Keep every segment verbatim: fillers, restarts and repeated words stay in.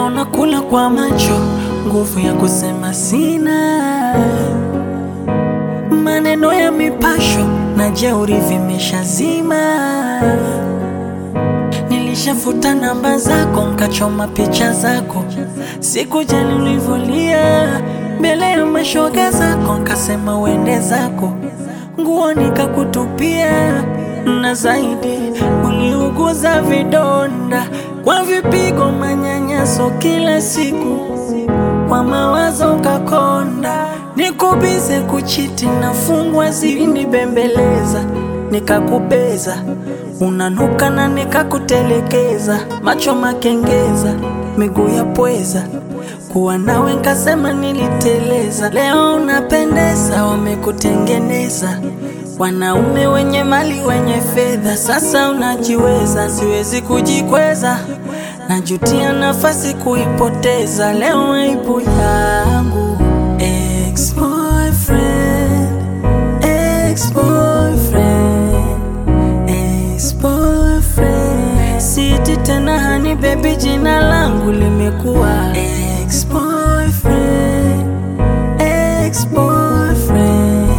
leo nakula kwa macho, nguvu ya kusema sina. Maneno ya mipasho na jeuri vimeshazima. Nilishafuta namba zako, nkachoma picha zako, sikujali ulivyolia mbele ya mashoga zako. Nkasema uende zako, nguo nikakutupia, na zaidi uliuguza vidonda kwa vipigo, manyanyaso kila siku, kwa mawazo kakonda. Nikubize kuchiti na fungwa zini bembeleza, nikakubeza unanuka na nikakutelekeza. Macho makengeza, miguu ya pweza, kuwa nawe nkasema niliteleza. Leo unapendeza, wamekutengeneza wanaume wenye mali wenye fedha. Sasa unajiweza, siwezi kujikweza, najutia nafasi kuipoteza. Leo aibu yangu, ex-boyfriend, ex-boyfriend, ex-boyfriend. Siti tena hani baby, jina langu limekuwa ex-boyfriend, ex-boyfriend,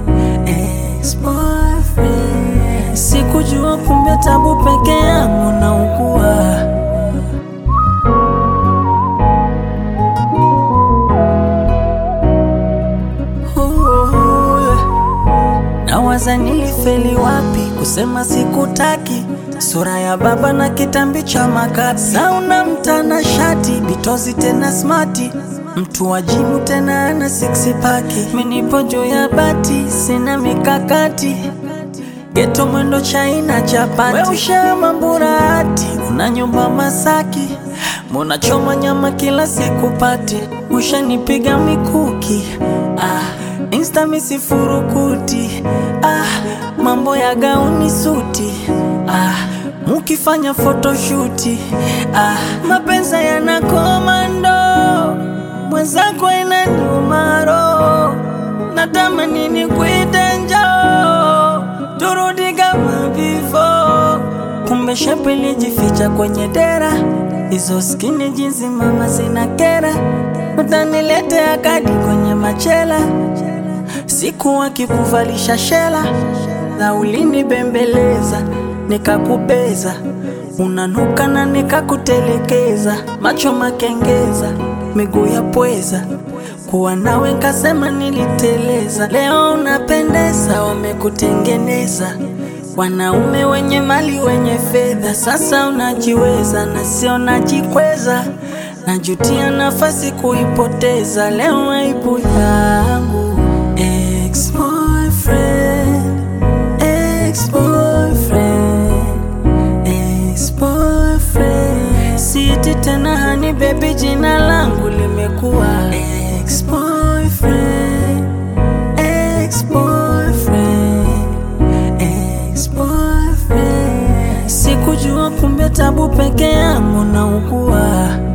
ex-boyfriend. Sikujua kumbe tabu peke yangu naugua. Nawaza nilifeli wapi kusema sikutaki, sura ya baba na kitambi cha makapi. Sauna mtana shati, bitozi tena smarti, mtu wajimu tena ana six pack. Menipo juu ya bati, sina mikakati, geto mwendo chaina chapati. We ushama mburati, una nyumba Masaki, muna choma nyama kila siku pati. Ushanipiga mikuki, ah, Insta misifurukuti, ah, mambo ya gauni suti, ah, mukifanya photoshooti, ah, mapenza yana komando, mwenzako ina nyumaro. Natamani nikuite njoo, turudi kama before. Kumbe shepu ilijificha kwenye dera, hizo skinny jeans mama zina kera. Utaniletea kadi kwenye machela, siku wakikuvalisha shela. Na ulini bembeleza, nikakubeza unanuka na nikakutelekeza. Macho makengeza, miguu ya pweza, kuwa nawe nkasema niliteleza. Leo unapendeza, wamekutengeneza wanaume wenye mali wenye fedha. Sasa unajiweza na sio najikweza, najutia nafasi kuipoteza. Leo aibu yangu, ex-boyfriend, ex-boyfriend, ex-boyfriend. Siti tena hani baby, jina langu limekuwa ex-boyfriend, ex-boyfriend, ex-boyfriend. Sikujua kumbe tabu peke yangu naugua.